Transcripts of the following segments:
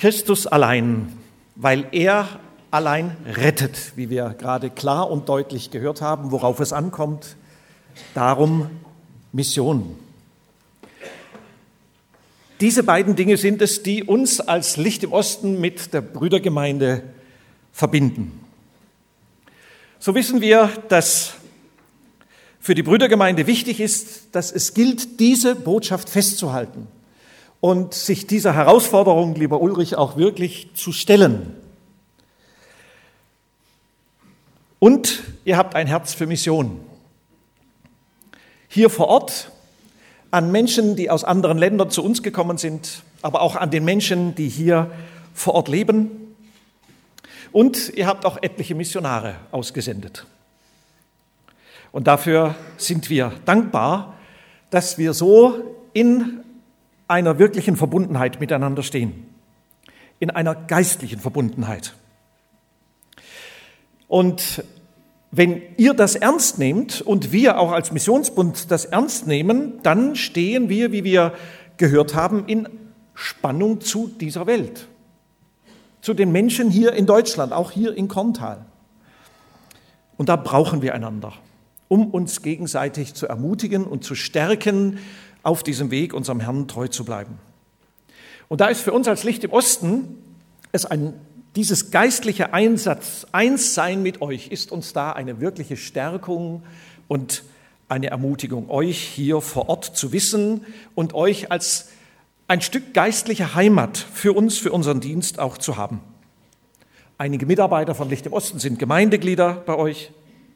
Christus allein, weil er allein rettet, wie wir gerade klar und deutlich gehört haben, worauf es ankommt. Darum Mission. Diese beiden Dinge sind es, die uns als Licht im Osten mit der Brüdergemeinde verbinden. So wissen wir, dass für die Brüdergemeinde wichtig ist, dass es gilt, diese Botschaft festzuhalten und sich dieser Herausforderung, lieber Ulrich, auch wirklich zu stellen. Und ihr habt ein Herz für Mission. Hier vor Ort, an Menschen, die aus anderen Ländern zu uns gekommen sind, aber auch an den Menschen, die hier vor Ort leben. Und ihr habt auch etliche Missionare ausgesendet. Und dafür sind wir dankbar, dass wir so in einer wirklichen Verbundenheit miteinander stehen, in einer geistlichen Verbundenheit. Und wenn ihr das ernst nehmt und wir auch als Missionsbund das ernst nehmen, dann stehen wir, wie wir gehört haben, in Spannung zu dieser Welt, zu den Menschen hier in Deutschland, auch hier in Korntal. Und da brauchen wir einander, um uns gegenseitig zu ermutigen und zu stärken, auf diesem Weg unserem Herrn treu zu bleiben. Und da ist für uns als Licht im Osten dieses geistliche Einssein mit euch, ist uns da eine wirkliche Stärkung und eine Ermutigung, euch hier vor Ort zu wissen und euch als ein Stück geistliche Heimat für uns, für unseren Dienst auch zu haben. Einige Mitarbeiter von Licht im Osten sind Gemeindeglieder bei euch.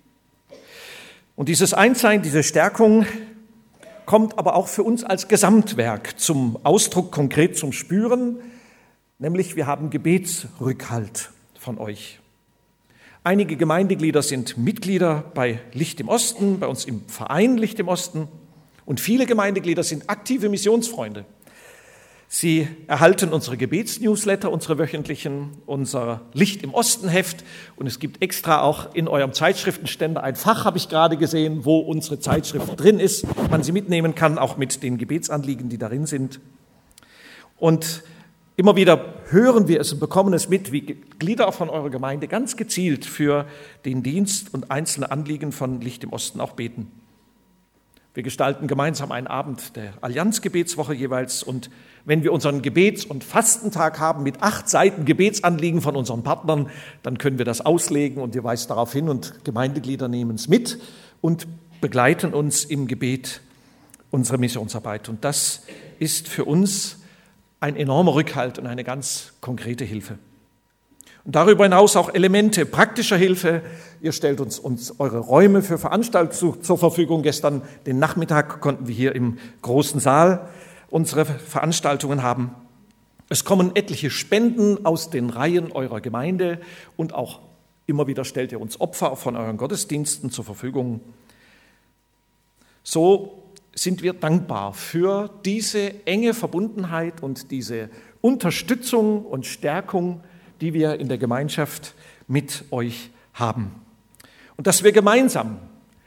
Und dieses Einssein, diese Stärkung kommt aber auch für uns als Gesamtwerk zum Ausdruck, konkret zum Spüren, nämlich wir haben Gebetsrückhalt von euch. Einige Gemeindeglieder sind Mitglieder bei Licht im Osten, bei uns im Verein Licht im Osten, und viele Gemeindeglieder sind aktive Missionsfreunde. Sie erhalten unsere Gebetsnewsletter, unsere wöchentlichen, unser Licht im Osten Heft, und es gibt extra auch in eurem Zeitschriftenständer ein Fach, habe ich gerade gesehen, wo unsere Zeitschrift drin ist, man sie mitnehmen kann, auch mit den Gebetsanliegen, die darin sind. Und immer wieder hören wir es und bekommen es mit, wie Glieder von eurer Gemeinde ganz gezielt für den Dienst und einzelne Anliegen von Licht im Osten auch beten. Wir gestalten gemeinsam einen Abend der Allianzgebetswoche jeweils, und wenn wir unseren Gebets- und Fastentag haben mit 8 Seiten Gebetsanliegen von unseren Partnern, dann können wir das auslegen und ihr weist darauf hin und Gemeindeglieder nehmen es mit und begleiten uns im Gebet unsere Missionsarbeit. Und das ist für uns ein enormer Rückhalt und eine ganz konkrete Hilfe. Und darüber hinaus auch Elemente praktischer Hilfe. Ihr stellt uns eure Räume für Veranstaltungen zur Verfügung. Gestern den Nachmittag konnten wir hier im großen Saal unsere Veranstaltungen haben. Es kommen etliche Spenden aus den Reihen eurer Gemeinde und auch immer wieder stellt ihr uns Opfer von euren Gottesdiensten zur Verfügung. So sind wir dankbar für diese enge Verbundenheit und diese Unterstützung und Stärkung, die wir in der Gemeinschaft mit euch haben. Und dass wir gemeinsam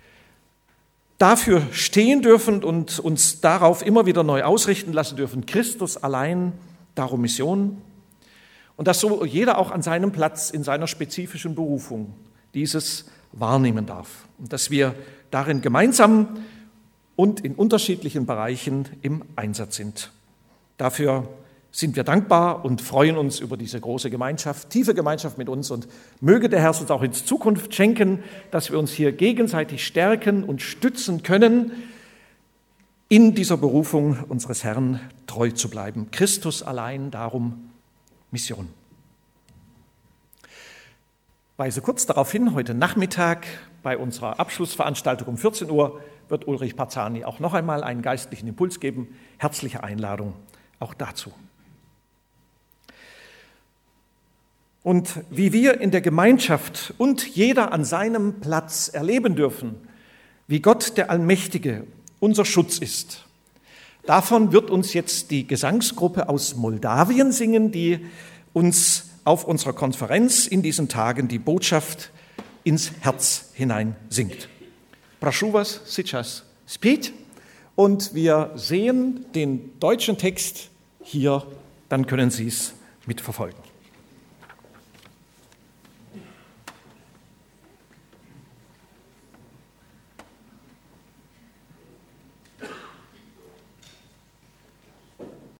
dafür stehen dürfen und uns darauf immer wieder neu ausrichten lassen dürfen, Christus allein, darum Mission. Und dass so jeder auch an seinem Platz in seiner spezifischen Berufung dieses wahrnehmen darf. Und dass wir darin gemeinsam und in unterschiedlichen Bereichen im Einsatz sind. Dafür sind wir dankbar und freuen uns über diese große Gemeinschaft, tiefe Gemeinschaft mit uns, und möge der Herr uns auch in Zukunft schenken, dass wir uns hier gegenseitig stärken und stützen können, in dieser Berufung unseres Herrn treu zu bleiben. Christus allein, darum Mission. Weise kurz darauf hin, heute Nachmittag bei unserer Abschlussveranstaltung um 14 Uhr wird Ulrich Parzani auch noch einmal einen geistlichen Impuls geben. Herzliche Einladung auch dazu. Und wie wir in der Gemeinschaft und jeder an seinem Platz erleben dürfen, wie Gott der Allmächtige unser Schutz ist, davon wird uns jetzt die Gesangsgruppe aus Moldawien singen, die uns auf unserer Konferenz in diesen Tagen die Botschaft ins Herz hinein singt. Proшу вас сейчас спеть. Und wir sehen den deutschen Text hier, dann können Sie es mitverfolgen.